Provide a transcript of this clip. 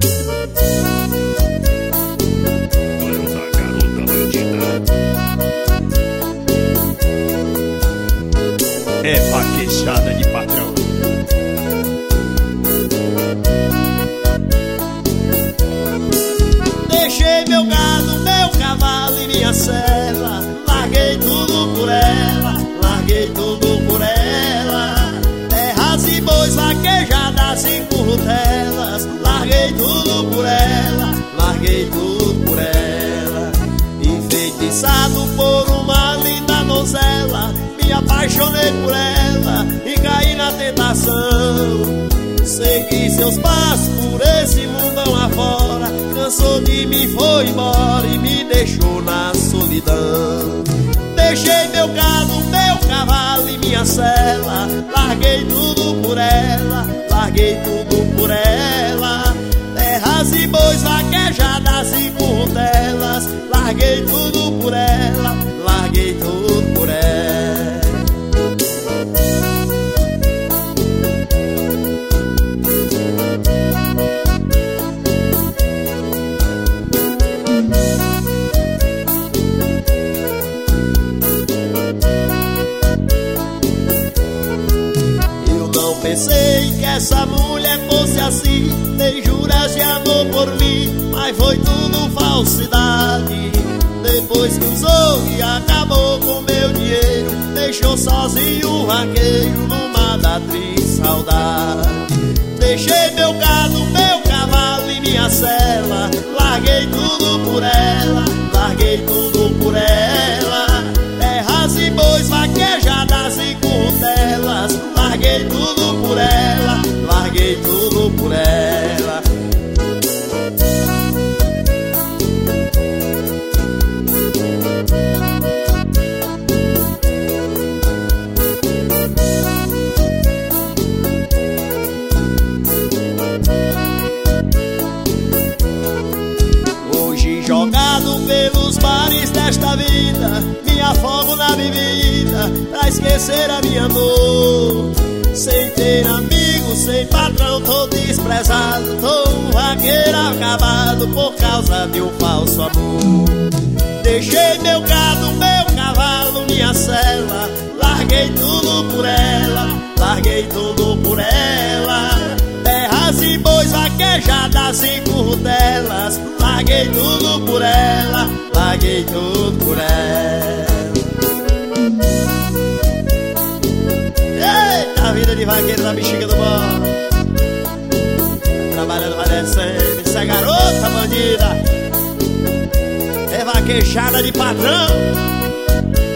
É vaquejada de patrão. Deixei meu gado, meu cavalo e minha cela. Larguei tudo por ela, larguei tudo por ela. Terras e bois, vaquejadas e currutelas. Larguei tudo por ela, larguei tudo por ela. Enfeitiçado por uma linda donzela, me apaixonei por ela e caí na tentação. Segui seus passos por esse mundão afora. Cansou de mim, foi embora e me deixou na solidão. Deixei meu gado, meu cavalo e minha cela. Larguei tudo por ela, larguei tudo por ela. Terras e bois, vaquejadas e currutelas. Larguei tudo por ela, larguei tudo por ela. Pensei que essa mulher fosse assim, dei juras de amor por mim, mas foi tudo falsidade. Depois que usou e acabou com meu dinheiro, deixou sozinho o vaqueiro numa da triste saudade. Deixei meu gado, meu cavalo e minha cela. Larguei tudo por ela, larguei tudo por ela. Terras e bois, vaquejadas e currutelas. Larguei tudo por ela, larguei tudo por ela. Hoje jogado pelos bares desta vida, me afogo na bebida pra esquecer a minha dor. Sem ter amigo, sem patrão, tô desprezado. Tô um vaqueiro acabado por causa de um falso amor. Deixei meu gado, meu cavalo, minha cela. Larguei tudo por ela, larguei tudo por ela. Terras e bois, vaquejadas e currutelas. Larguei tudo por ela, larguei tudo por ela. Eita, a vida de vaqueiro da bexiga do bode, trabalhando, vai descendo. Isso é garota bandida, é vaquejada de patrão.